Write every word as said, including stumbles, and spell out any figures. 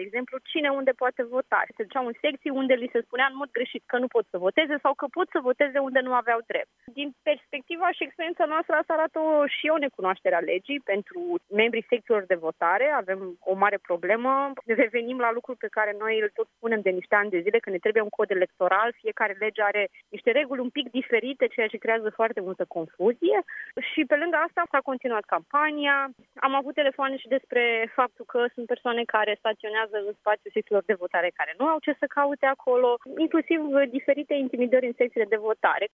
exemplu, cine unde poate vota. Se duceau în secții unde li se spunea în mod greșit că nu pot să voteze sau că pot să voteze unde nu aveau drept. Din perspectiva și experiența noastră, asta arată și o necunoaștere a legii pentru membrii secțiilor de votare. Avem o mare problemă. Revenim la lucruri pe care noi îl tot spunem de niște ani de zile, că ne trebuie un cod electoral. Fiecare lege are niște reguli un pic diferite, ceea ce creează foarte multă confuzie. Și pe lângă asta s-a continuat campania. Am avut telefoane și despre faptul că sunt persoane care staționează în spațiul secțiilor de votare care nu au ce să caute acolo, inclusiv diferite intimidări în secțiile de votare.